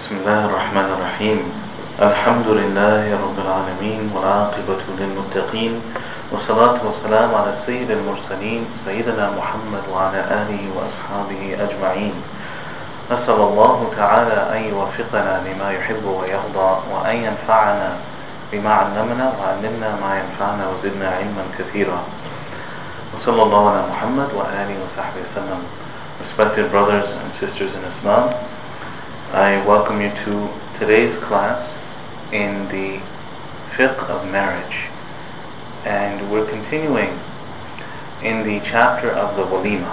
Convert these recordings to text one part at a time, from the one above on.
بسم الله الرحمن الرحيم. الحمد لله رب العالمين والعاقبة للمتقين والصلاة والسلام على سيد المرسلين سيدنا محمد وعلى آله وأصحابه أجمعين. نسأل الله تعالى أن يوفقنا لما يحب ويرضى وأن ينفعنا بما علمنا وعلمنا ما ينفعنا وزدنا علما كثيرا. وصلى الله على محمد وآله وصحبه وسلم. Respected brothers and sisters in Islam, I welcome you to today's class in the fiqh of marriage, and we're continuing in the chapter of the walima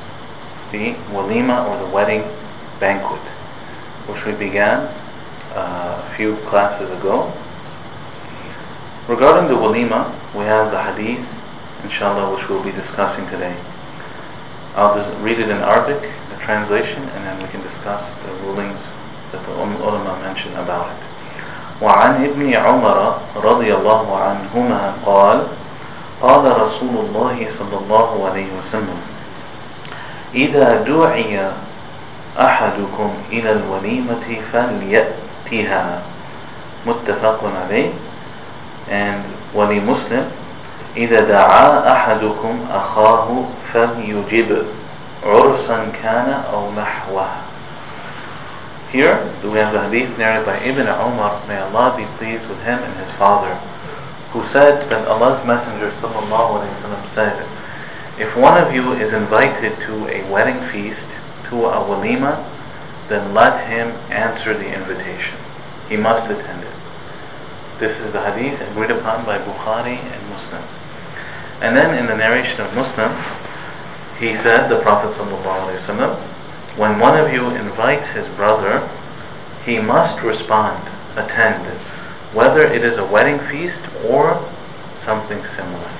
or the wedding banquet, which we began a few classes ago. Regarding the walima, we have the hadith, inshallah, which we'll be discussing today. I'll just read it in Arabic, the translation, and then we can discuss the rulings that the ulama mentioned about it. وعن ابن عمر رضي الله عنهما قال قال رسول الله صلى الله عليه وسلم إذا دعي أحدكم إلى الوليمة فليأتها متفق عليه. And ولمسلم إذا دعا أحدكم أخاه فليجب عرسا كان أو نحوه. Here we have the hadith narrated by Ibn Umar, may Allah be pleased with him and his father, who said that Allah's Messenger ﷺ said, if one of you is invited to a wedding feast, to a walima, then let him answer the invitation. He must attend it. This is the hadith agreed upon by Bukhari and Muslim. And then in the narration of Muslim, he said, the Prophet ﷺ, when one of you invites his brother, he must respond, attend, whether it is a wedding feast or something similar.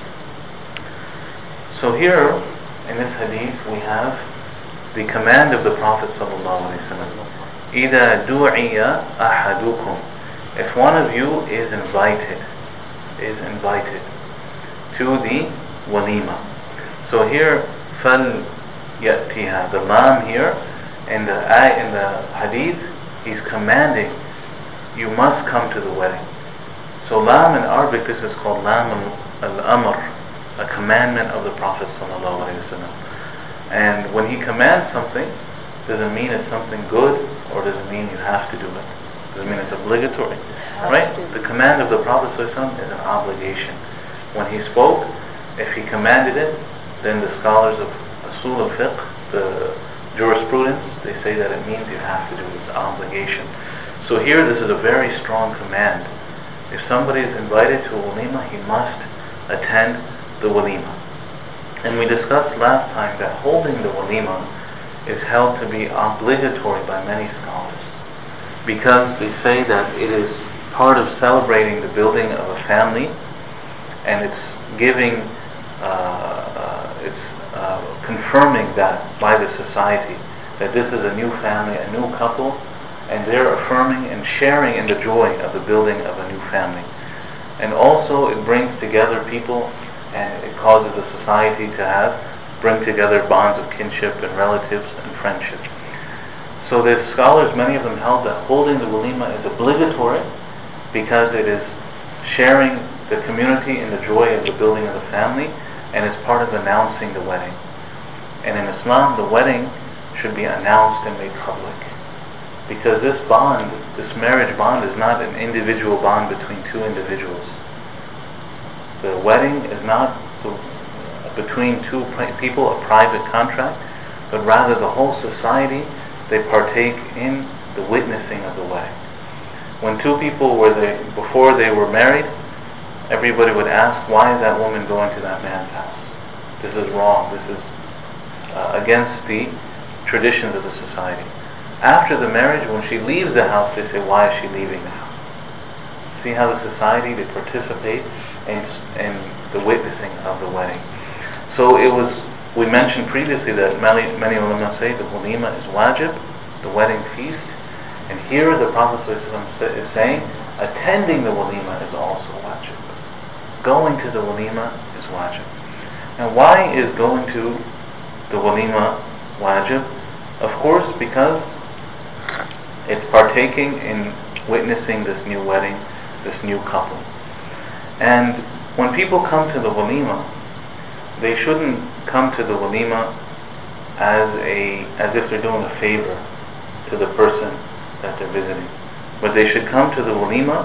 So here, in this hadith, we have the command of the Prophet ﷺ. إِذَا دُعِيَ أَحَدُكُمْ. If one of you is invited to the walima. So here, فَلْيَأْتِهَا, the lam here, in the hadith, he's commanding, you must come to the wedding. So lam in Arabic, this is called lam al-amr, a commandment of the Prophet ﷺ. And when he commands something, does it mean it's something good, or does it mean you have to do it? Does it mean it's obligatory? Right? The command of the Prophet ﷺ is an obligation. When he spoke, if he commanded it, then the scholars of Usul al-Fiqh, the jurisprudence, they say that it means you have to do it. It's an obligation. So here, this is a very strong command. If somebody is invited to a walima, he must attend the walima. And we discussed last time that holding the walima is held to be obligatory by many scholars, because they say that it is part of celebrating the building of a family, and it's giving, confirming that by the society, that this is a new family, a new couple, and they're affirming and sharing in the joy of the building of a new family. And also it brings together people, and it causes the society to bring together bonds of kinship and relatives and friendship. So the scholars, many of them held that holding the walima is obligatory because it is sharing the community in the joy of the building of the family, and it's part of announcing the wedding. And in Islam, the wedding should be announced and made public, because this bond, this marriage bond, is not an individual bond between two individuals. The wedding is not between two people, a private contract, but rather the whole society, they partake in the witnessing of the wedding. When two people before they were married, everybody would ask, why is that woman going to that man's house? This is wrong. This is against the traditions of the society. After the marriage, when she leaves the house, they say, why is she leaving the house? See how the society, they participate in the witnessing of the wedding. So we mentioned previously that many ulama say the walima is wajib, the wedding feast. And here the Prophet ﷺ is saying, attending the walima is also wajib. Going to the walima is wajib. Now why is going to the walima wajib? Of course, because It's partaking in witnessing this new wedding, this new couple. And when people come to the walima, they shouldn't come to the walima as if they're doing a favor to the person that they're visiting. But they should come to the walima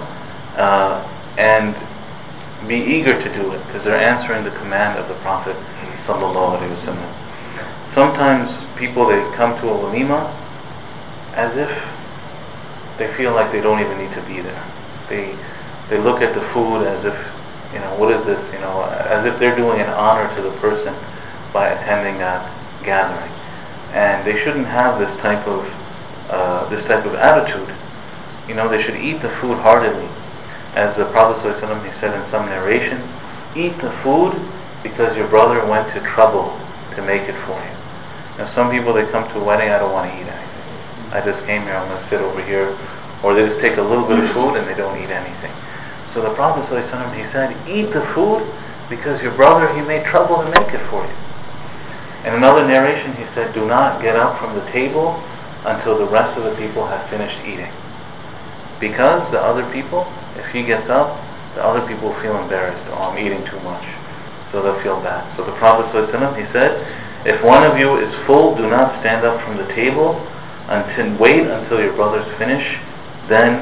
and be eager to do it, because they're answering the command of the Prophet sallallahu alaihi wasallam. Sometimes people, they come to a walima as if they feel like they don't even need to be there. They look at the food as if, what is this? As if they're doing an honor to the person by attending that gathering. And they shouldn't have this type of attitude. They should eat the food heartily. As the Prophet ﷺ, he said in some narrations, eat the food because your brother went to trouble to make it for you. Now some people, they come to a wedding, I don't want to eat anything. I just came here, I'm going to sit over here. Or they just take a little bit of food and they don't eat anything. So the Prophet ﷺ, he said, eat the food because your brother, he made trouble to make it for you. In another narration, he said, do not get up from the table until the rest of the people have finished eating. Because the other people, if he gets up, the other people feel embarrassed. Oh, I'm eating too much. So they'll feel bad. So the Prophet ﷺ, he said, if one of you is full, do not stand up from the table wait until your brothers finish, then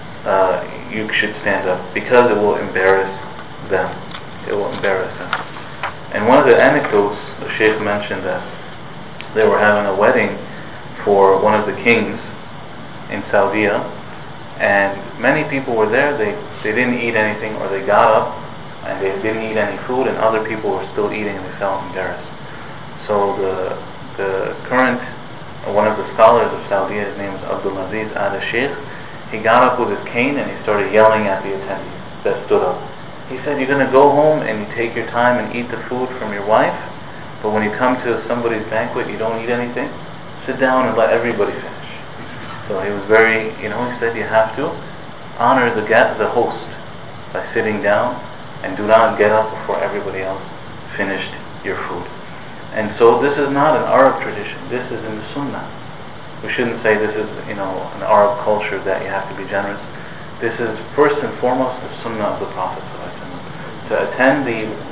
you should stand up, because it will embarrass them. It will embarrass them. And one of the anecdotes, the Shaykh mentioned that they were having a wedding for one of the kings in Saudi, and many people were there. They didn't eat anything, or they got up and they didn't eat any food, and other people were still eating and they felt embarrassed. So the current, one of the scholars of Saudi, his name is Abdul Aziz Al Sheikh, he got up with his cane and he started yelling at the attendees that stood up. He said, you're going to go home and you take your time and eat the food from your wife, but when you come to somebody's banquet, you don't eat anything. Sit down and let everybody finish. So he was very, he said you have to honor the host by sitting down, and do not get up before everybody else finished your food. And so this is not an Arab tradition. This is in the Sunnah. We shouldn't say this is, an Arab culture that you have to be generous. This is first and foremost the Sunnah of the Prophet ﷺ. To attend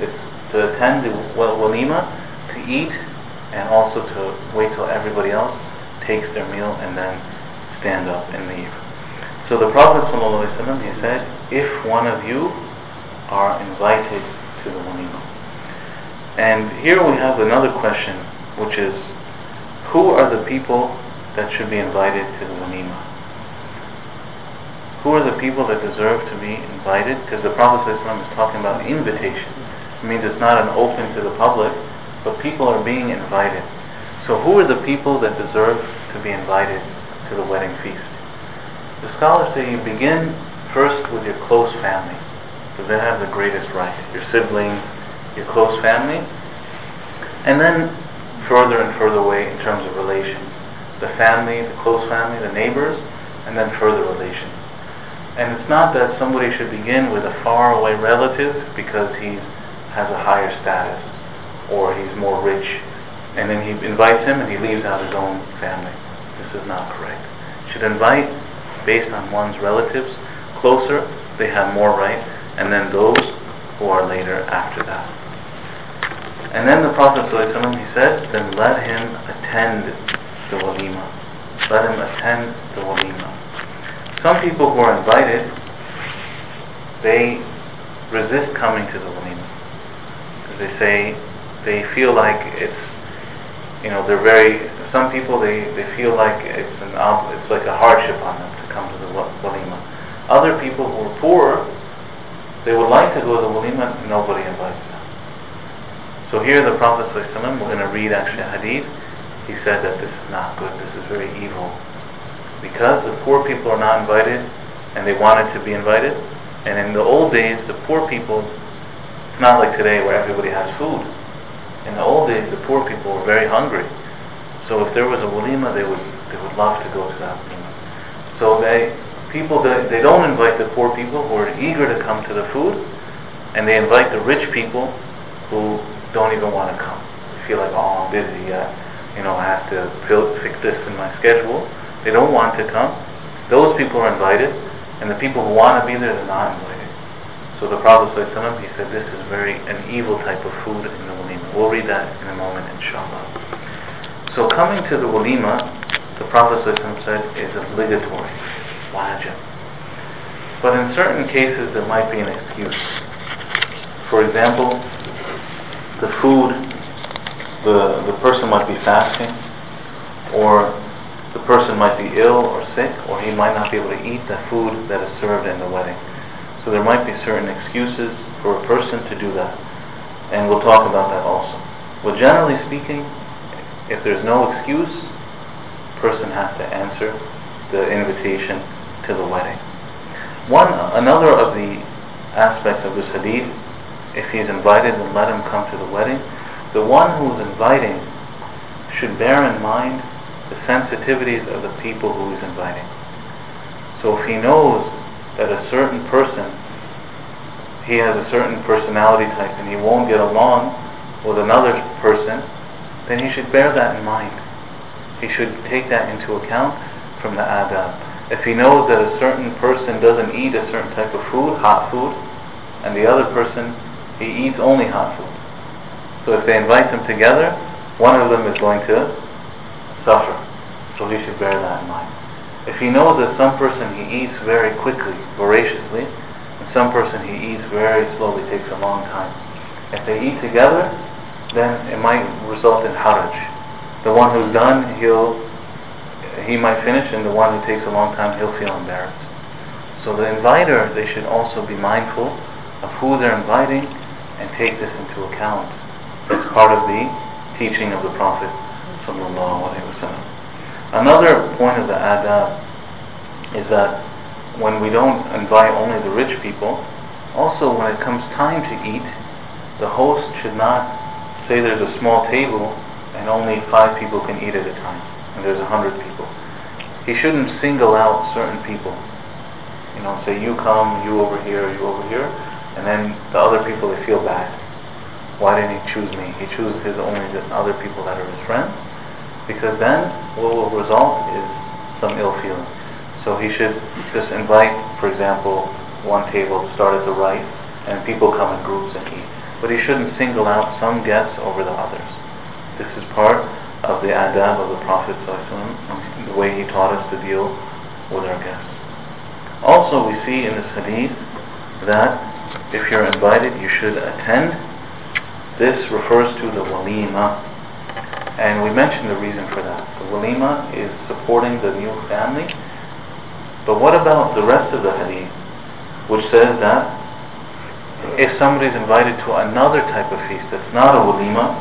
the walima, to eat, and also to wait till everybody else takes their meal and then stand up and leave. So the Prophet ﷺ, he said, if one of you are invited to the walima. And here we have another question, which is, who are the people that should be invited to the walima? Who are the people that deserve to be invited? Because the Prophet ﷺ is talking about invitation. It means it's not an open to the public, but people are being invited. So who are the people that deserve to be invited to the wedding feast? The scholars say you begin first with your close family, because they have the greatest right. Your siblings, your close family, and then further and further away in terms of relations. The family, the close family, the neighbors, and then further relations. And it's not that somebody should begin with a faraway relative because he has a higher status or he's more rich, and then he invites him and he leaves out his own family. This is not correct. You should invite based on one's relatives. Closer, they have more right, and then those who are later after that. And then the Prophet ﷺ, he said, then let him attend the walima. Let him attend the walima. Some people who are invited, they resist coming to the walima. Because they say, they feel like it's, some people, they feel like it's like a hardship on them to come to the walima. Other people who are poor, they would like to go to the walima, nobody invites them. So here the Prophet ﷺ, we're going to read actually a hadith, he said that this is not good, this is very evil. Because the poor people are not invited, and they wanted to be invited, and in the old days, the poor people, it's not like today where everybody has food. In the old days, the poor people were very hungry. So if there was a walima, they would love to go to that walima. So they don't invite the poor people who are eager to come to the food, and they invite the rich people who don't even want to come. They feel like, oh, I'm busy, I have to fix this in my schedule. They don't want to come, Those people are invited, and the people who want to be there, they're not invited. So the Prophet ﷺ, he said this is an evil type of food in the walima. We'll read that in a moment, inshallah. So coming to the walima, the Prophet ﷺ said is obligatory, wajib. But in certain cases there might be an excuse. For example, the food, the person might be fasting, or the person might be ill or sick, or he might not be able to eat the food that is served in the wedding. So there might be certain excuses for a person to do that, and we'll talk about that also. But generally speaking, if there's no excuse, the person has to answer the invitation to the wedding. Another of the aspects of this hadith, if he's invited, then let him come to the wedding. The one who is inviting should bear in mind the sensitivities of the people who he's inviting. So if he knows that a certain person, he has a certain personality type and he won't get along with another person, then he should bear that in mind. He should take that into account from the adab. If he knows that a certain person doesn't eat a certain type of food, hot food, and the other person, he eats only hot food. So if they invite them together, one of them is going to suffer. So he should bear that in mind. If he knows that some person he eats very quickly, voraciously, and some person he eats very slowly, takes a long time. If they eat together, then it might result in haraj. The one who's done, he might finish, and the one who takes a long time, he'll feel embarrassed. So the inviter, they should also be mindful of who they're inviting and take this into account. It's part of the teaching of the Prophet ﷺ. Another point of the adab is that when we don't invite only the rich people, also when it comes time to eat, the host should not say there's a small table and only 5 people can eat at a time, and there's 100 people. He shouldn't single out certain people. Say you come, you over here, and then the other people, they feel bad. Why didn't he choose me? He chooses only the other people that are his friends, because then what will result is some ill feeling. So he should just invite, for example, one table to start at the right, and people come in groups and eat. But he shouldn't single out some guests over the others. This is part of the adab of the Prophet ﷺ, the way he taught us to deal with our guests. Also, we see in this hadith that if you're invited, you should attend. This refers to the walima, and we mentioned the reason for that. The walima is supporting the new family. But what about the rest of the hadith, which says that if somebody's invited to another type of feast that's not a walima,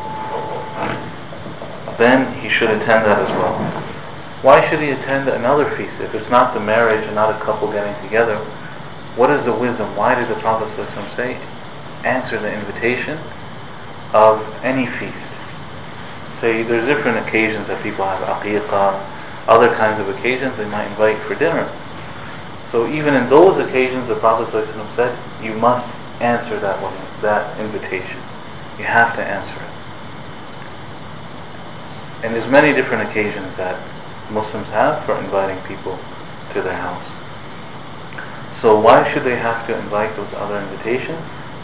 then he should attend that as well. Why should he attend another feast if it's not the marriage and not a couple getting together? What is the wisdom? Why did the Prophet ﷺ say, answer the invitation of any feast? Say there's different occasions that people have, aqiqah, other kinds of occasions they might invite for dinner. So even in those occasions, the Prophet ﷺ said, you must answer that invitation. You have to answer it. And there's many different occasions that Muslims have for inviting people to their house. So why should they have to invite those other invitations?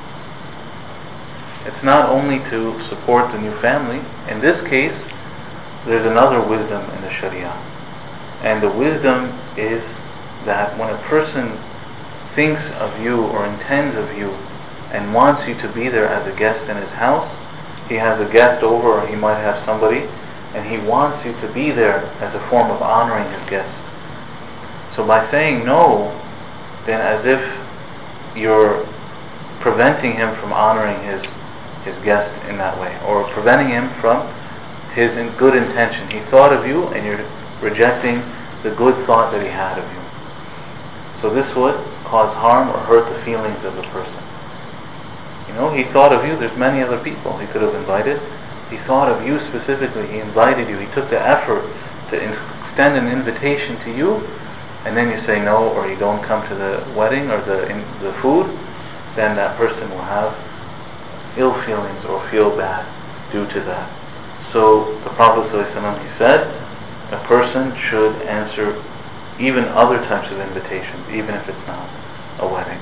It's not only to support the new family. In this case, there's another wisdom in the Sharia. And the wisdom is that when a person thinks of you or intends of you and wants you to be there as a guest in his house, he has a guest over, or he might have somebody, and he wants you to be there as a form of honoring his guest. So by saying no, then as if you're preventing him from honoring his guest in that way, or preventing him from his good intention. He thought of you and you're rejecting the good thought that he had of you. So this would cause harm or hurt the feelings of the person. He thought of you, there's many other people he could have invited. He thought of you specifically, he invited you, he took the effort to extend an invitation to you, and then you say no, or you don't come to the wedding or the food, then that person will have ill feelings or feel bad due to that. So the Prophet ﷺ, he said, a person should answer even other types of invitations, even if it's not a wedding.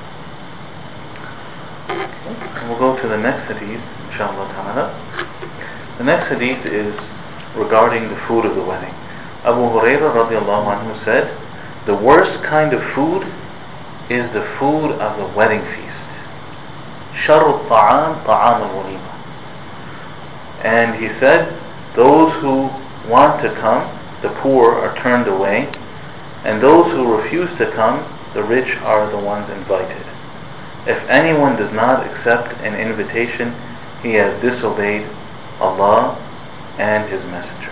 And we'll go to the next hadith, inshallah ta'ala. The next hadith is regarding the food of the wedding. Abu Hurairah radiallahu anhu said, the worst kind of food is the food of the wedding feast. شر الطعام طعام الوليمة. And he said, those who want to come, the poor are turned away, and those who refuse to come, the rich are the ones invited. If anyone does not accept an invitation, he has disobeyed Allah and His Messenger.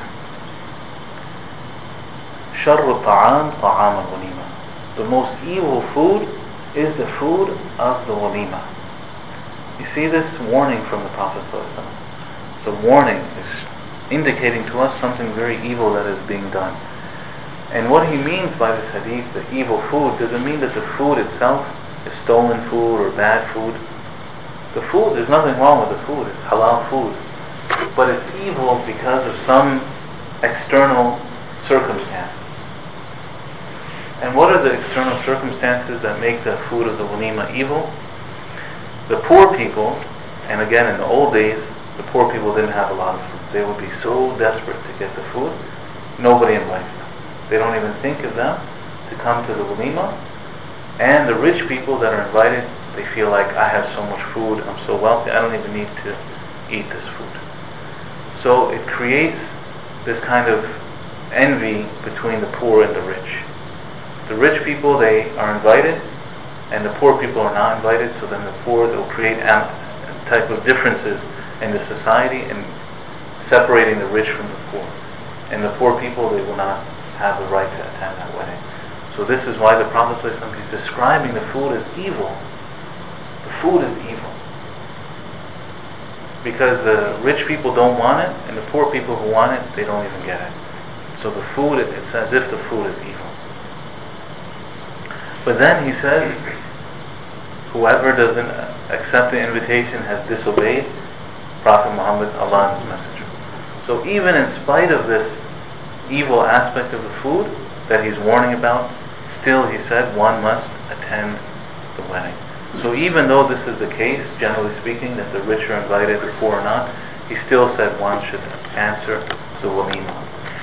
شر الطعام طعام الوليمة. The most evil food is the food of the walima. You see this warning from the Prophet ﷺ. The warning is indicating to us something very evil that is being done. And what he means by this hadith, the evil food, doesn't mean that the food itself is stolen food or bad food. The food, there's nothing wrong with the food, it's halal food. But it's evil because of some external circumstances. And what are the external circumstances that make the food of the walima evil? The poor people, and again in the old days, the poor people didn't have a lot of food. They would be so desperate to get the food, nobody invites them. They don't even think of them to come to the walima. And the rich people that are invited, they feel like, I have so much food, I'm so wealthy, I don't even need to eat this food. So it creates this kind of envy between the poor and the rich. The rich people, they are invited, and the poor people are not invited, so then the poor, they'll create type of differences in the society and separating the rich from the poor. And the poor people, they will not have the right to attend that wedding. So this is why the Prophet ﷺ is describing the food as evil. The food is evil. Because the rich people don't want it, and the poor people who want it, they don't even get it. So the food, it's as if the food is evil. But then he says, whoever doesn't accept the invitation has disobeyed Prophet Muhammad, Allah and His Messenger. So even in spite of this evil aspect of the food that he's warning about, still he said one must attend the wedding. So even though this is the case, generally speaking, that the rich are invited, the poor are not, he still said one should answer the walima.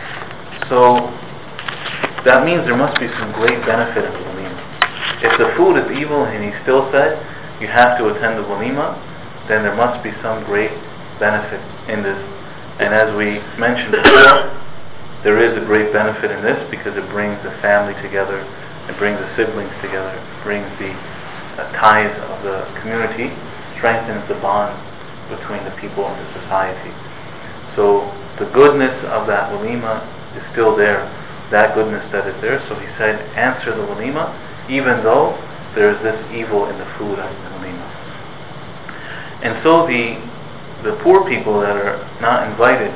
So that means there must be some great benefit in the walima. If the food is evil and he still said you have to attend the walima, then there must be some great benefit in this. And as we mentioned before, there is a great benefit in this because it brings the family together, it brings the siblings together, it brings the ties of the community, strengthens the bond between the people and the society. So the goodness of that walima is still there, that goodness that is there. So he said, answer the walima, even though there is this evil in the food of the walima. And so the poor people that are not invited,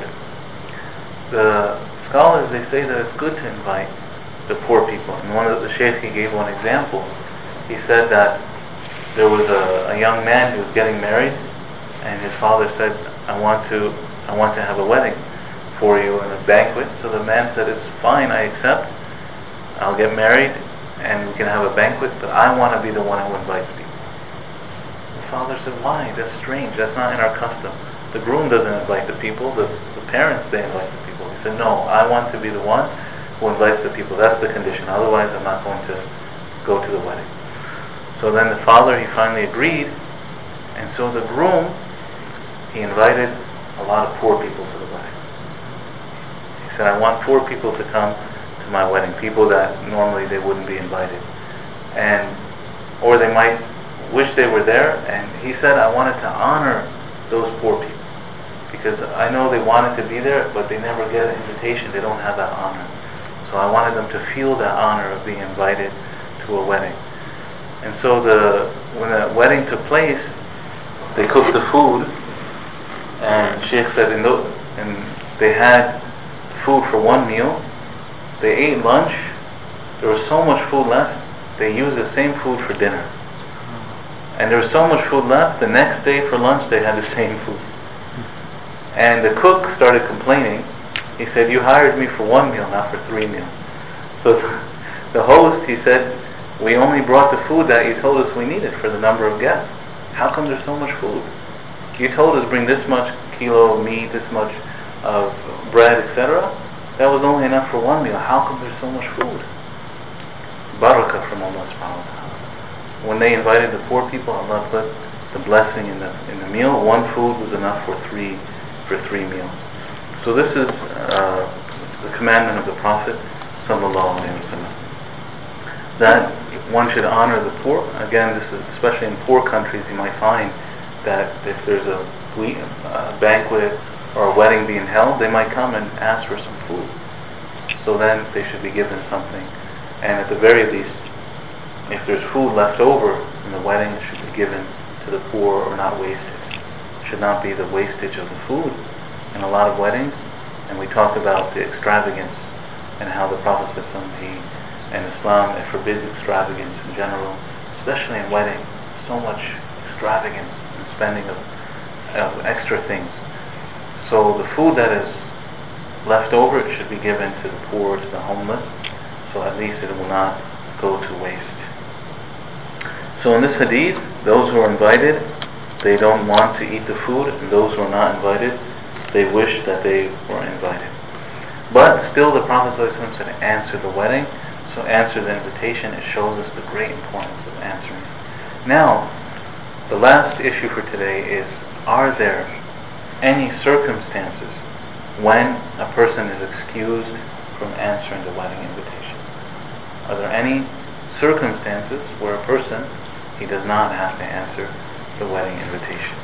the scholars, they say that it's good to invite the poor people. And one of the Shaykh, he gave one example. He said that there was a young man who was getting married, and his father said, I want to have a wedding for you and a banquet. So the man said, it's fine, I accept, I'll get married and we can have a banquet, but I want to be the one who invites people. The father said, why? That's strange, that's not in our custom. The groom doesn't invite the people, the parents, they invite the people. He said, no, I want to be the one who invites the people, that's the condition, otherwise I'm not going to go to the wedding. So then the father, he finally agreed, and so the groom, he invited a lot of poor people to the wedding. He said, I want poor people to come to my wedding, people that normally they wouldn't be invited, or they might wish they were there. And he said, I wanted to honor those poor people because I know they wanted to be there, but they never get an invitation, they don't have that honor. So I wanted them to feel that honor of being invited to a wedding. And so when the wedding took place, they cooked the food, and Sheikh said, and they had food for one meal. They ate lunch. There was so much food left, they used the same food for dinner. And there was so much food left, the next day for lunch they had the same food. And the cook started complaining. He said, you hired me for one meal, not for 3 meals. So The host, he said, we only brought the food that you told us we needed for the number of guests. How come there's so much food? You told us bring this much kilo of meat, this much of bread, etc. That was only enough for one meal. How come there's so much food? Barakah from Allah subhanahu wa ta'ala. When they invited the poor people, Allah put the blessing in the meal. One food was enough for three meals. So this is the commandment of the Prophet sallallahu alaihi wasallam, that one should honor the poor. Again, this is especially in poor countries. You might find that if there's a banquet or a wedding being held, they might come and ask for some food. So then they should be given something. And at the very least, if there's food left over in the wedding, it should be given to the poor or not wasted. It should not be the wastage of the food in a lot of weddings. And we talked about the extravagance and how the Prophet and Islam, it forbids extravagance in general, especially in weddings. So much extravagance and spending of extra things. So the food that is left over, it should be given to the poor, to the homeless, so at least it will not go to waste. So in this hadith, those who are invited, they don't want to eat the food, and those who are not invited, they wish that they were invited. But still the Prophet ﷺ said, answer the wedding. So answer the invitation. It shows us the great importance of answering. Now, the last issue for today is, are there any circumstances when a person is excused from answering the wedding invitation? Are there any circumstances where a person, he does not have to answer the wedding invitation?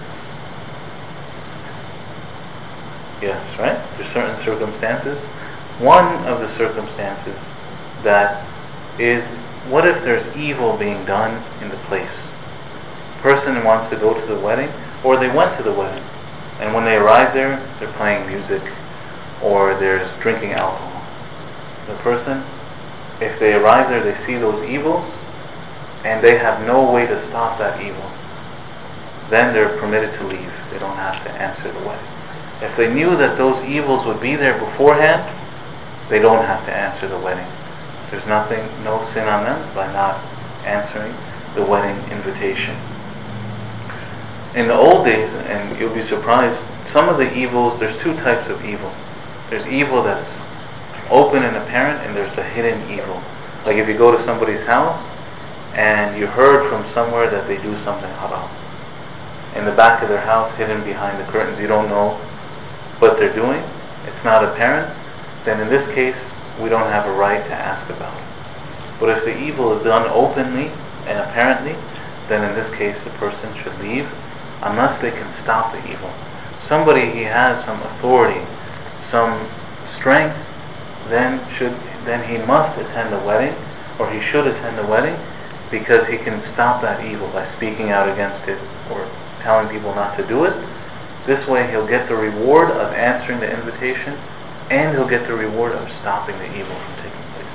Yes, right? There's certain circumstances. One of the circumstances that is, what if there's evil being done in the place? A person wants to go to the wedding, or they went to the wedding, and when they arrive there, they're playing music, or there's drinking alcohol. The person, if they arrive there, they see those evils, and they have no way to stop that evil, then they're permitted to leave. They don't have to answer the wedding. If they knew that those evils would be there beforehand, they don't have to answer the wedding. There's no sin on them by not answering the wedding invitation. In the old days, and you'll be surprised, some of the evils, there's two types of evil. There's evil that's open and apparent, and there's the hidden evil. Like if you go to somebody's house, and you heard from somewhere that they do something haram. In the back of their house, hidden behind the curtains, you don't know what they're doing, it's not apparent, then in this case, we don't have a right to ask about it. But if the evil is done openly and apparently, then in this case the person should leave unless they can stop the evil. Somebody, he has some authority, some strength, then he must attend the wedding, or he should attend the wedding, because he can stop that evil by speaking out against it or telling people not to do it. This way he'll get the reward of answering the invitation, and he'll get the reward of stopping the evil from taking place.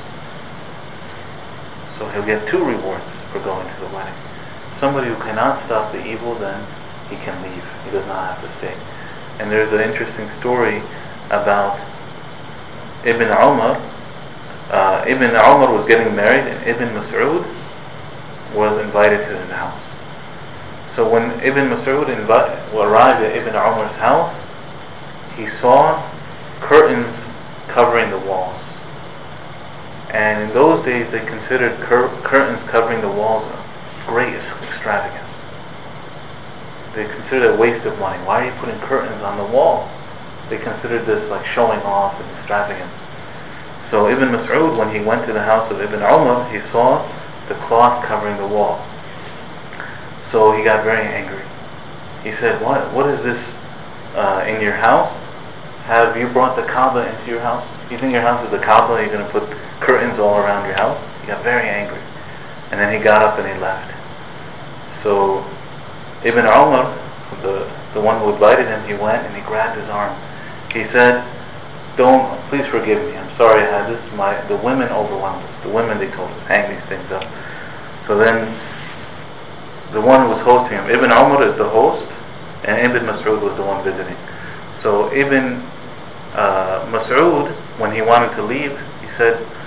So he'll get two rewards for going to the wedding. Somebody who cannot stop the evil, then he can leave. He does not have to stay. And there's an interesting story about Ibn Umar. Ibn Umar was getting married, and Ibn Mas'ud was invited to his house. So when Ibn Mas'ud arrived at Ibn Umar's house, he saw curtains covering the walls. And in those days they considered curtains covering the walls a great extravagance. They considered it a waste of money. Why are you putting curtains on the wall? They considered this like showing off and extravagance. So Ibn Mas'ud, when he went to the house of Ibn Umar, he saw the cloth covering the wall. So he got very angry. He said, what is this in your house? Have you brought the Kaaba into your house? You think your house is the Kaaba? You're going to put curtains all around your house? He got very angry. And then he got up and he left. So Ibn Umar, the one who invited him, he went and he grabbed his arm. He said, please forgive me. I'm sorry I had this. The women overwhelmed us. The women, they told us, hang these things up. So then the one who was hosting him, Ibn Umar is the host, and Ibn Mas'ud was the one visiting. So Ibn Mas'ud, when he wanted to leave, he said,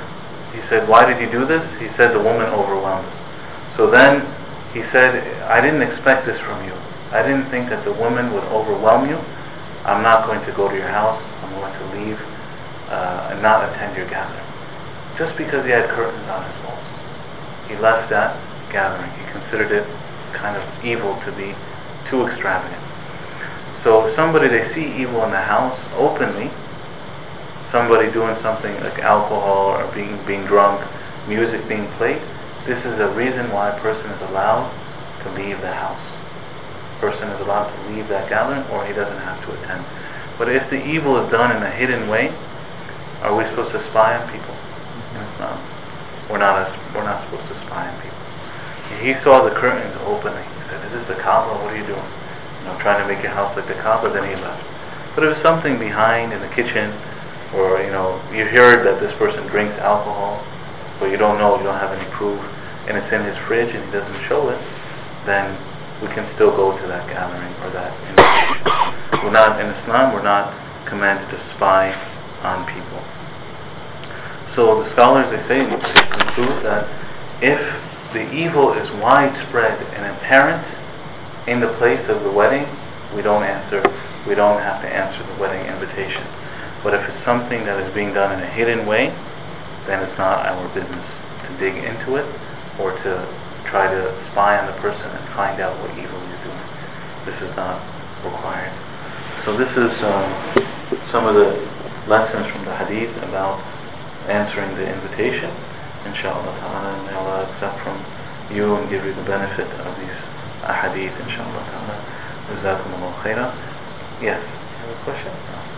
He said, why did you do this? He said, the woman overwhelmed us. So then he said, I didn't expect this from you. I didn't think that the woman would overwhelm you. I'm not going to go to your house. I'm going to leave and not attend your gathering. Just because he had curtains on his walls. He left that gathering. He considered it kind of evil to be too extravagant. So somebody, they see evil in the house openly, somebody doing something like alcohol or being drunk, music being played, this is a reason why a person is allowed to leave the house. A person is allowed to leave that gathering, or he doesn't have to attend. But if the evil is done in a hidden way, are we supposed to spy on people? No. We're not supposed to spy on people. He saw the curtains opening. He said, is this the Kaaba? What are you doing? Trying to make your house like the Kaaba. Then he left. But it was something behind in the kitchen, or you heard that this person drinks alcohol, but you don't know, you don't have any proof, and it's in his fridge and he doesn't show it, then we can still go to that gathering or that invitation. In Islam, we're not commanded to spy on people. So the scholars, they conclude that if the evil is widespread and apparent in the place of the wedding, we don't have to answer the wedding invitation. But if it's something that is being done in a hidden way, then it's not our business to dig into it or to try to spy on the person and find out what evil he's doing. This is not required. So this is some of the lessons from the hadith about answering the invitation. Inshallah ta'ala, may Allah accept from you and give you the benefit of these ahadith, inshallah ta'ala. Jazakumullah khairah. Yes, you have a question?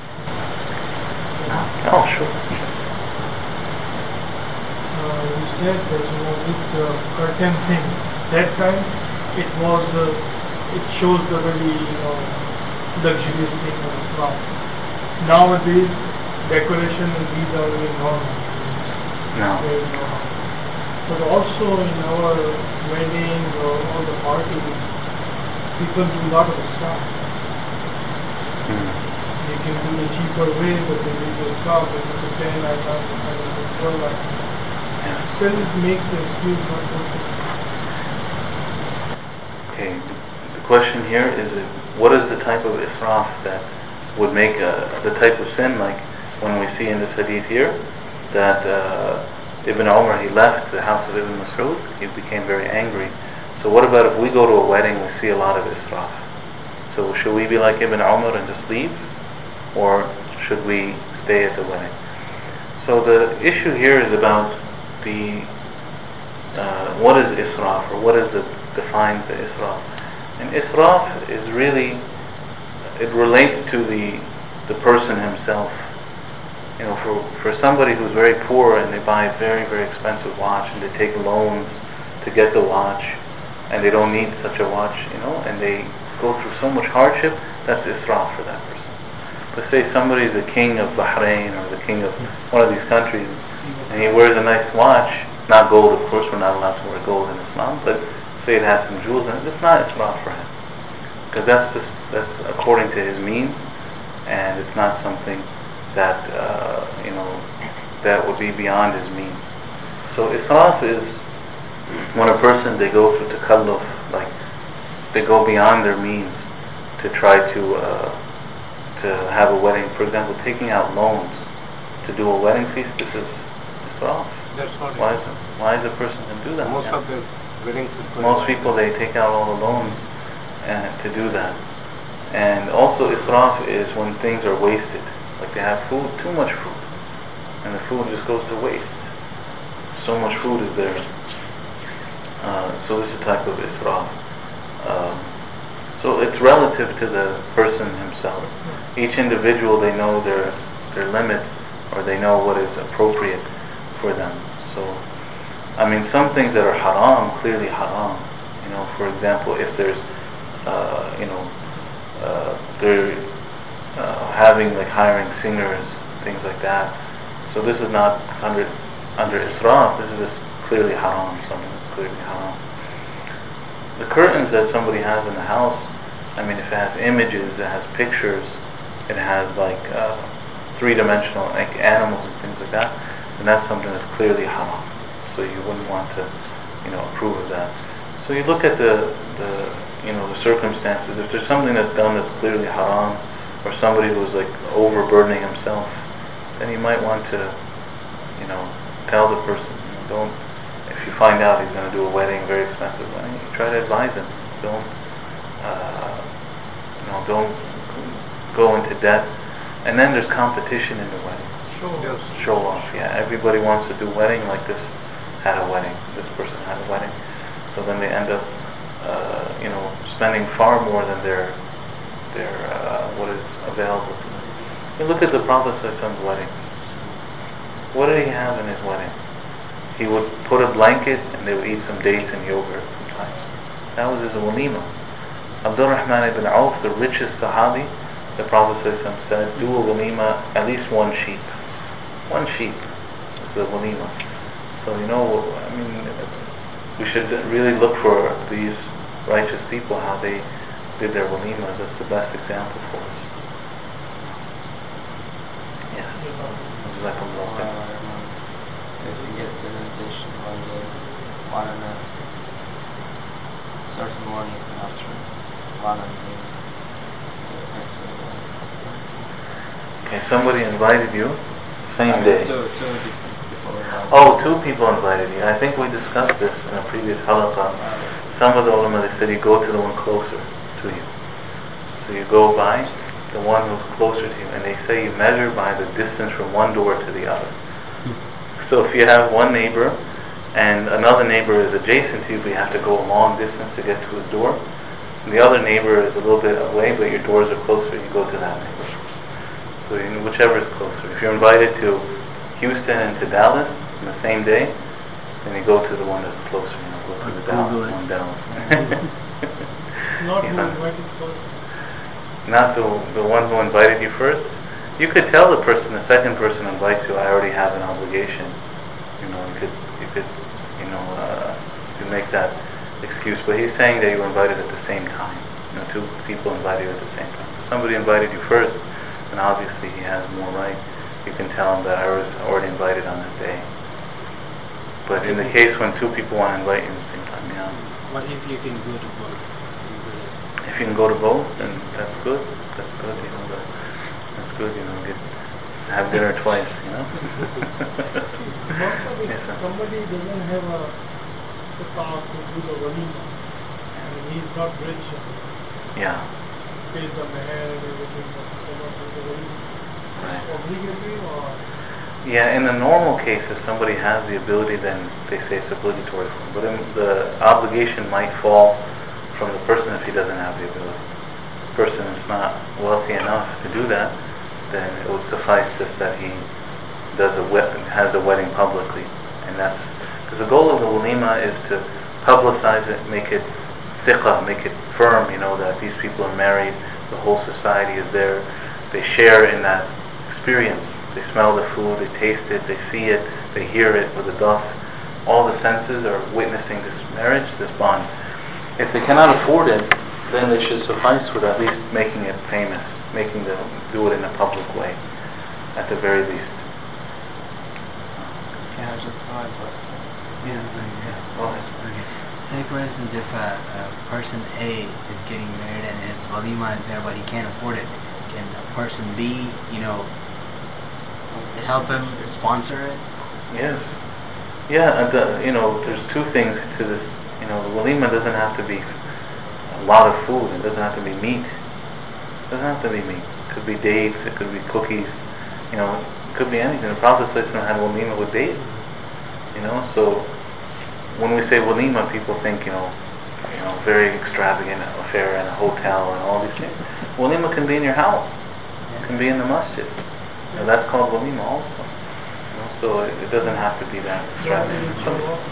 No? Oh, sure. You said that with the curtain thing, that time it shows the very luxurious thing of Islam. Nowadays, decoration and these are very normal. No. But also in our weddings or all the parties, people do a lot of stuff. They can do the cheaper way, but they do the stuff, and it's a 10 items, and 12 items. Still it makes the excuse not perfect. Okay, the question here is, what is the type of israf that would make the type of sin, like when we see in this hadith here, that Ibn Umar, he left the house of Ibn Mas'ud, he became very angry. So what about if we go to a wedding, we see a lot of israf? So should we be like Ibn Umar and just leave? Or should we stay at the wedding? So the issue here is about what is israf, or what defines the israf. And israf is really, it relates to the person himself. For somebody who's very poor and they buy a very, very expensive watch and they take loans to get the watch and they don't need such a watch, and they go through so much hardship, that's israf for that person. But say somebody is the king of Bahrain or the king of one of these countries and he wears a nice watch, not gold, of course, we're not allowed to wear gold in Islam, but say it has some jewels in it, it's not israf for him. Because that's according to his means, and it's not something that that would be beyond his means. So israf is when a person, they go through takalluf, like they go beyond their means to try to have a wedding. For example, taking out loans to do a wedding feast, this is israf. That's not why is a person can do that? Most of the weddings, most people, they take out all the loans to do that. And also israf is when things are wasted. Like they have food, too much food, and the food just goes to waste. So much food is there. So this is a type of israf. So it's relative to the person himself. Each individual, they know their limit, or they know what is appropriate for them. So, some things that are haram, clearly haram. For example, if there's, they're having, like, hiring singers, things like that. So this is not under israf. This is just clearly haram. Something that's clearly haram. The curtains that somebody has in the house, if it has images, it has pictures, it has like three-dimensional like animals and things like that, then that's something that's clearly haram. So you wouldn't want to, approve of that. So you look at the circumstances. If there's something that's done that's clearly haram, or somebody who's like overburdening himself, then you might want to, tell the person, don't. If you find out he's going to do a wedding, very expensive wedding, you try to advise him. Don't go into debt. And then there's competition in the wedding. Show off. Yeah, everybody wants to do wedding, like this had a wedding, this person had a wedding. So then they end up, spending far more than their what is available to them. You look at the Prophet's wedding. What did he have in his wedding? He would put a blanket and they would eat some dates and yogurt sometimes. That was his walima. Abdurrahman ibn Auf, the richest Sahabi, the Prophet said, do a walima, at least one sheep. One sheep is the walima. So we should really look for these righteous people, how they did their walimas. That's the best example for us. Yes. If you get the invitation one day, one on a certain morning after one on the next day. Okay, somebody invited you, same day. Two different people. Oh, two people invited you. I think we discussed this in a previous halaqah. Some of the ulama, they said you go to the one closer to you. So you go by the one who's closer to you, and they say you measure by the distance from one door to the other. So if you have one neighbor and another neighbor is adjacent to you, but you have to go a long distance to get to his door, and the other neighbor is a little bit away, but your doors are closer, you go to that neighbor. So whichever is closer. If you're invited to Houston and to Dallas on the same day, then you go to the one that's closer. Go to the Dallas one. Not who invited first. Not the one who invited you first. You could tell the person, the second person invites you, I already have an obligation. You could make that excuse. But he's saying that you were invited at the same time. Two people invited you at the same time. If somebody invited you first, then obviously he has more right. You can tell him that I was already invited on that day. But in the case when two people want to invite you at the same time, yeah. What if you can go to both? If you can go to both, then that's good. That's good, that's good, have dinner twice, Somebody doesn't have a task to do the walima, and he's not rich. Yeah. Pays the mayor and everything, but cannot do the walima. Right. Obligatory or? Yeah, in the normal case, if somebody has the ability, then they say it's obligatory for him. But the obligation might fall from the person if he doesn't have the ability. If the person is not wealthy enough to do that, then it would suffice just that he has a wedding publicly. And that's because the goal of the walima is to publicize it, make it thiqah, make it firm, that these people are married, the whole society is there, they share in that experience. They smell the food, they taste it, they see it, they hear it with the dust. All the senses are witnessing this marriage, this bond. If they cannot afford it, then it should suffice with at least making it famous, making them do it in a public way, at the very least. Yeah, just thought about Go ahead. Say for instance, if a person A is getting married and his walima is there, but he can't afford it, can a person B, help him sponsor it? Yes. Yeah, there's two things to this. The walima doesn't have to be a lot of food. It doesn't have to be meat. It doesn't have to be meat. It could be dates. It could be cookies. It could be anything. The Prophet ﷺ had walima with dates. So when we say walima, people think very extravagant affair in a hotel and all these things. Walima can be in your house. It can be in the masjid. That's called walima also. So it doesn't have to be that extravagant.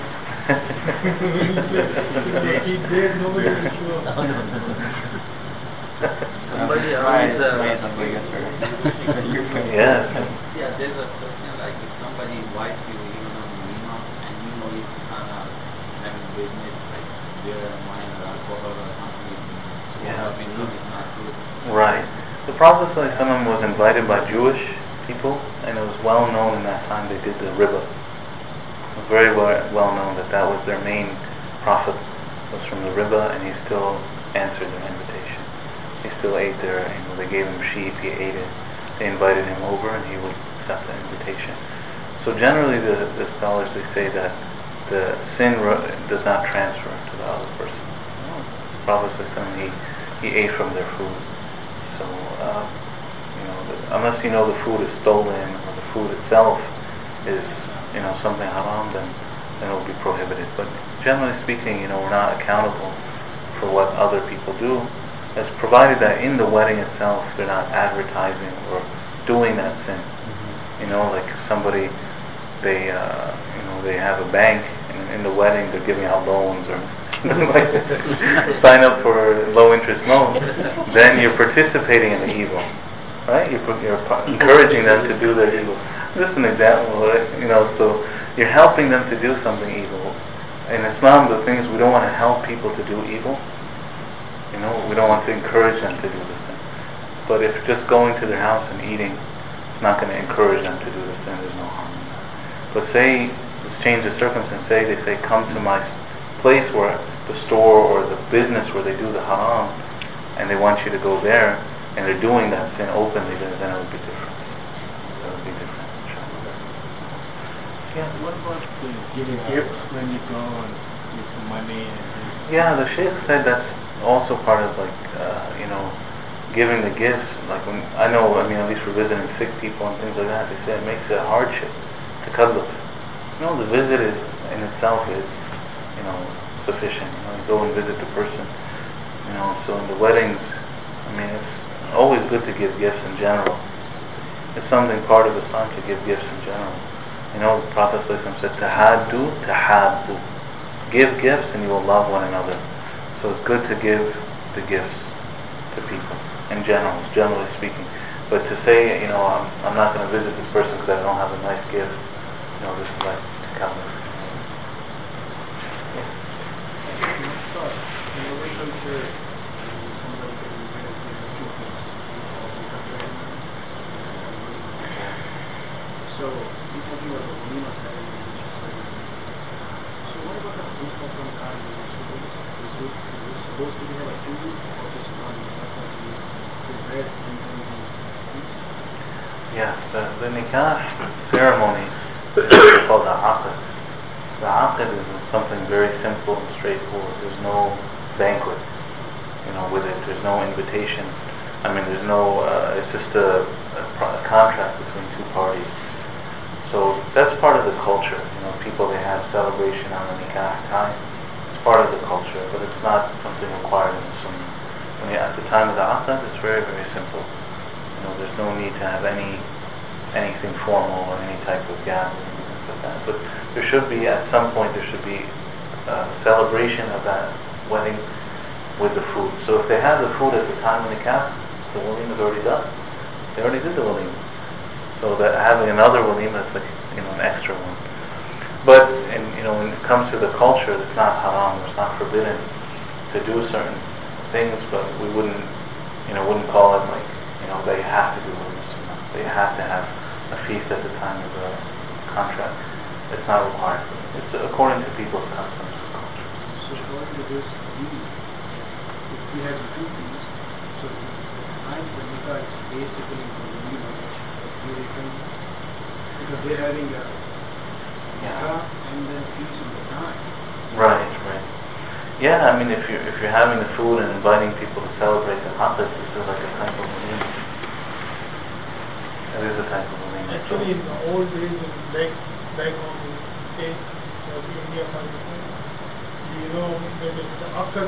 Somebody around obligatory. Yes. Yeah, there's a question like if somebody invites you even on walima and you kind of having business like beer and wine or alcohol or something, Yeah. income is not good. Right. The Prophet ﷺ was invited by Jewish people, and it was well known in that time they did the riba. It was very well known that that was their main profit, was from the riba, and he still answered their invitation. He still ate there. They gave him sheep, he ate it. They invited him over, and he would accept the invitation. So generally, the scholars, they say that the sin does not transfer to the other person. Prophet he ate from their food. So unless the food is stolen or the food itself is something haram, then it will be prohibited. But generally speaking, we're not accountable for what other people do, as provided that in the wedding itself they're not advertising or doing that sin. Like somebody, they have a bank, and in the wedding they're giving out loans or like sign up for low interest loans, then you're participating in the evil, right? You're encouraging them to do their evil. Just an example, right? So you're helping them to do something evil. In Islam, the thing is, we don't want to help people to do evil. We don't want to encourage them to do the sin. But if just going to their house and eating, it's not going to encourage them to do the sin. There's no harm in that. But say, let's change the circumstance. They say, come to my place where the store or the business where they do the haram, and they want you to go there, and they're doing that sin openly, then it would be different. That would be different. Yeah, what about the giving gifts when you go and give some money and yeah, the Shaykh said that's also part of giving the gifts. Like at least for visiting sick people and things like that, they say it makes it a hardship to takalluf. The visit is in itself is sufficient. You go and visit the person. So in the weddings, it's always good to give gifts in general. It's something part of Islam to give gifts in general. The Prophet said, "Tahaddu, tahabbu." Give gifts and you will love one another. So it's good to give the gifts to people in general, generally speaking. But to say, I'm not going to visit this person because I don't have a nice gift, this is like takalluf. So, you're talking about the Walima ceremony, so what about the Hanifa from Khan? Is it supposed to be have a food or just one? The bread and then Yes, the nikah ceremony is called the aqd. The aqd is something very simple and straightforward. There's no banquet, with it. There's no invitation. There's no. It's just a contract between two parties. So that's part of the culture. People, they have celebration on the nikah time. It's part of the culture, but it's not something required in the Sunnah. At the time of the aqd, it's very, very simple. There's no need to have anything formal or any type of gathering and things like that. But there should be, at some point, a celebration of that wedding with the food. So if they have the food at the time of the nikah, the walima is already done. They already did the walima. So that having another walima is like an extra one. But when it comes to the culture, it's not haram, it's not forbidden to do certain things, but we wouldn't call it like they have to do it. They have to have a feast at the time of the contract. It's not required. It's according to people's customs and culture. So according to this, if we have two things, so the time for nikah is basically the walima, because they're having a nikah and then feast on the time. Right. Yeah, if you're having the food and inviting people to celebrate the aqd, this is like a type of walima. It is a type of walima. Actually, in the old days, back home in States, India, Pakistan, when it's the aqd,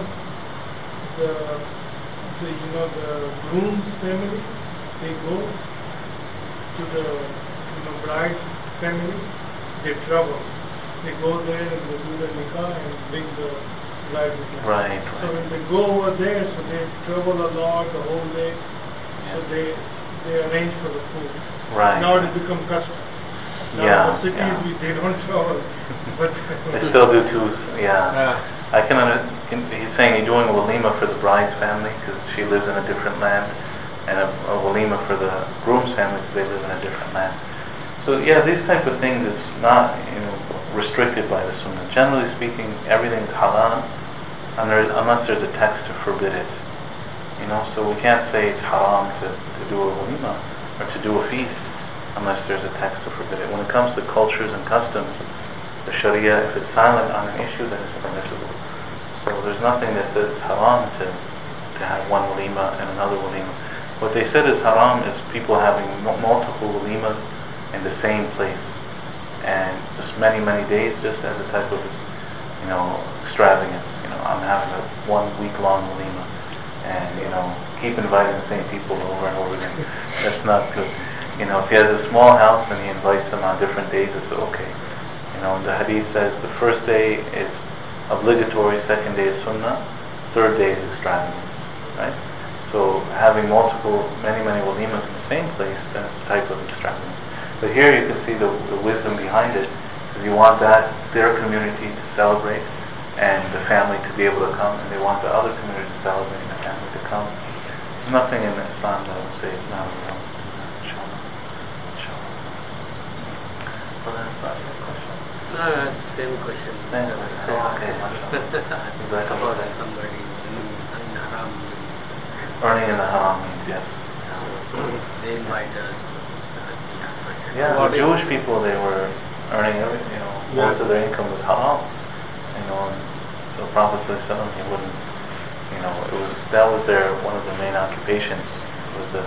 the groom's family, they go to the bride's family, they travel. They go there and they do the nikah and bring the bride with them. Right. So when they go over there, so they travel a lot the whole day. So they arrange for the food. Right. Now it become custom. Now the cities they don't travel, but they still do too. Yeah. He's saying he's doing a walima for the bride's family because she lives in a different land. and a walima for the groom's family because they live in a different land. So yeah, these type of things is not restricted by the Sunnah. Generally speaking, everything is halal, unless there's a text to forbid it. So we can't say it's haram to do a walima or to do a feast unless there's a text to forbid it. When it comes to cultures and customs, the Sharia, if it's silent on an issue, then it's permissible. So there's nothing that says it's haram to have one walima and another walima. What they said is haram is people having multiple walimas in the same place and just many days, just as a type of extravagance. I'm having a 1 week long walima and keep inviting the same people over and over again. That's not good. If he has a small house and he invites them on different days, it's okay. The hadith says the first day is obligatory, second day is sunnah, third day is extravagance, right? So having many walimas in the same place, that's a type of extravagance. But here you can see the wisdom behind it, because you want their community to celebrate and the family to be able to come, and they want the other community to celebrate and the family to come. There's nothing in Islam that would say it's not allowed. Inshallah. Well, that's not your question. No, same question. Okay, mashallah. About somebody in haram. Earning in the haram means, yes. They invite us. Yeah, the Jewish people, they were earning everything, most of their income was halal. And so Prophet ﷺ, he wouldn't, that was one of the main occupations, was the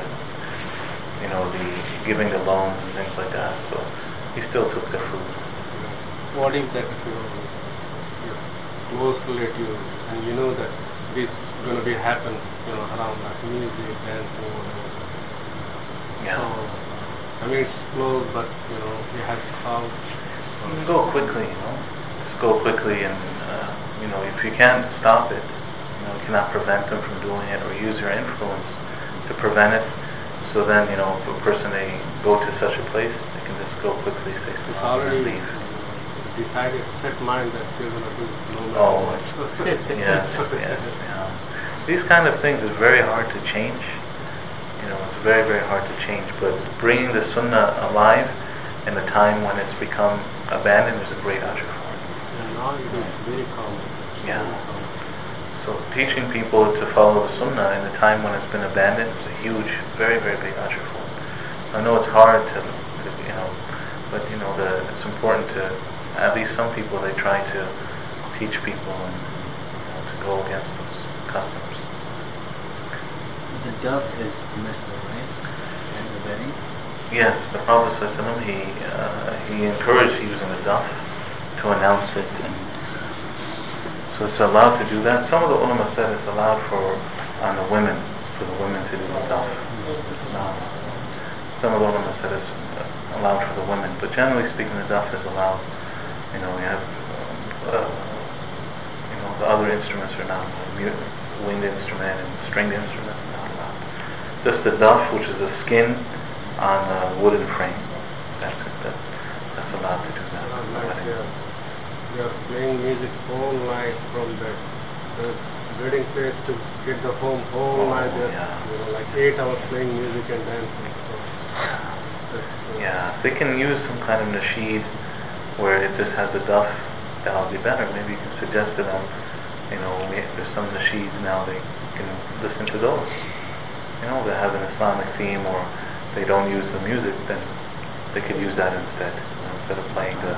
giving the loans and things like that. So he still took their food. What if that your close relative and you know that this is going to be happen, around like music, dancing, whatever. Yeah. So, it's close, but you have to come. You can go quickly, Just go quickly, and if you can't stop it, you cannot prevent them from doing it, or use your influence to prevent it. So then, if a person they go to such a place, they can just go quickly, say salam, and leave. Decided, set mind that you're going to do no matter what. Yes. These kind of things is very hard to change. It's very, very hard to change. But bringing the Sunnah alive in the time when it's become abandoned is a great ajr for it. And now it is very common. Yeah. So teaching people to follow the Sunnah in the time when it's been abandoned is a huge, very, very big ajr for it. I know it's hard to but it's important to, at least some people, they try to teach people and to go against those customs. The dove is permissible, right? And the wedding? Yes, the Prophet ﷺ, he encouraged using the dove to announce it, and so it's allowed to do that. Some of the ulama said it's allowed for the women to do the dove. Some of the ulama said it's allowed for the women, but generally speaking, the dove is allowed. You have the other instruments are not allowed. Wind instrument and stringed instrument are not allowed. Just the dove, which is a skin on a wooden frame. That's it. That's allowed to do that. They are playing music all night from the wedding place to get the home all night. Like 8 hours playing music and dancing. Yeah, if they can use some kind of nasheed where it just has the dove, that'll be better. Maybe you can suggest to them, there's some nasheeds now, they can listen to those. That have an Islamic theme, or they don't use the music, then they could use that instead of playing the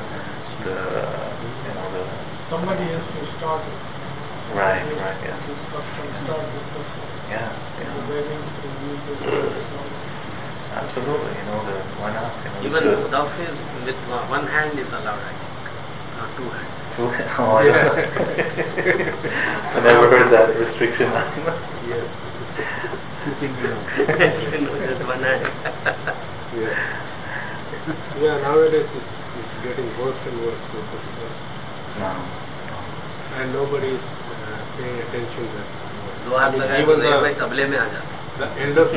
Somebody has to start it. Right, yes. Yeah. The weddings to use this. Absolutely, why not? Even dove is with one hand is allowed, I think, not 2 hands. Oh, yeah. I never heard that restriction. Yes. Even with one hand. Yeah, nowadays it's getting worse and worse. No. And nobody is paying attention to that. Even the elders,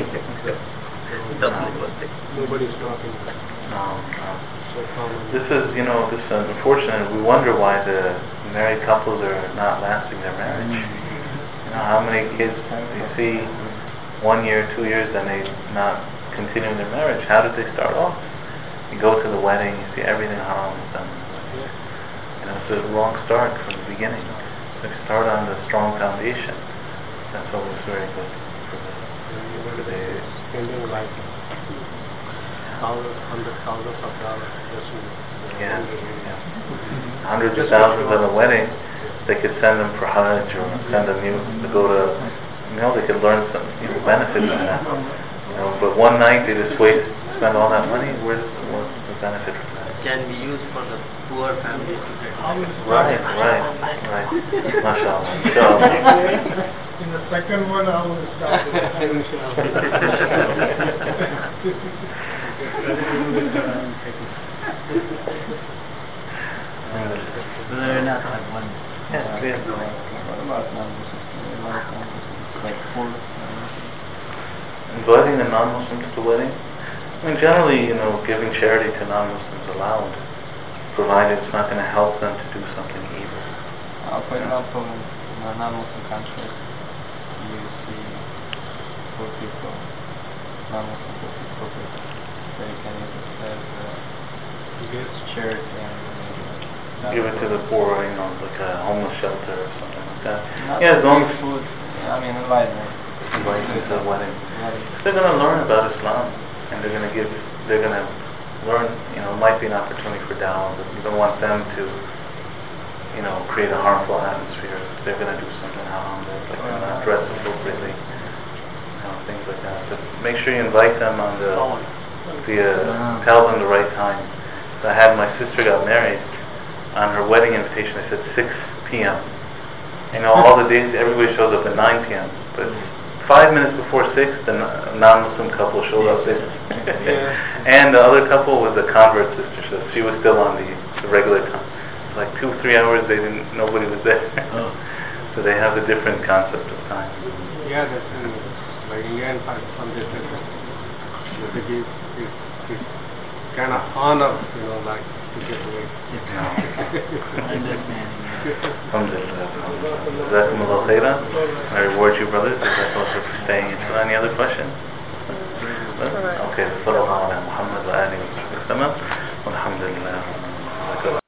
nobody's talking. No. So common. This is unfortunate. We wonder why the married couples are not lasting their marriage. How many kids you see 1 year, 2 years, then they not continuing their marriage. How did they start off? You go to the wedding, you see everything haram is done. You know, it's a wrong start from the beginning. So if you start on the strong foundation, that's always very good for the spending like hundreds of dollars just yeah. Hundreds of thousands on a wedding. They could send them for Hajj or send them to go to, you know, they could learn some benefit from that. You know, but one night they just spend all that money. What's the benefit from that? Can be used for the poor families to get Right. MashaAllah. So, in the second one, I will start. They're not like one. yeah, please. What about non-Muslims? Like poor Inviting the non-Muslims to the wedding. I mean, generally, you know, giving charity to non-Muslims allowed, provided it's not going to help them to do something evil. for example, in a non-Muslim countries, you see poor people, non-Muslim poor people, they can use it as charity and Give it to the poor, you know, like a homeless shelter or something like that. not Yeah, as long as food, I mean enlightenment. invite them to the wedding. They're going to learn about Islam, and they're going to learn, you know, it might be an opportunity for dawah, but you don't want them to, you know, create a harmful atmosphere. They're going to do something haram, they're not dress appropriately, you know, things like that. But make sure you invite them on tell them the right time. So I had my sister got married, on her wedding invitation I said 6 p.m. You know, all the days everybody shows up at 9 p.m. But 5 minutes before 6, the non-Muslim couple showed up there. And the other couple was a convert sister, so she was still on the regular time. Like 2-3 hours, nobody was there. So they have a different concept of time. Yeah, that's like India and Pakistan, they said that the gift is kind of honor, you know, like to get away. Jazakumullah khairan. I reward you, brothers. Jazakumullah for staying until. Any other questions? Okay. Sallallahu ala Muhammad wa alihi wa sallam. Alhamdulillah.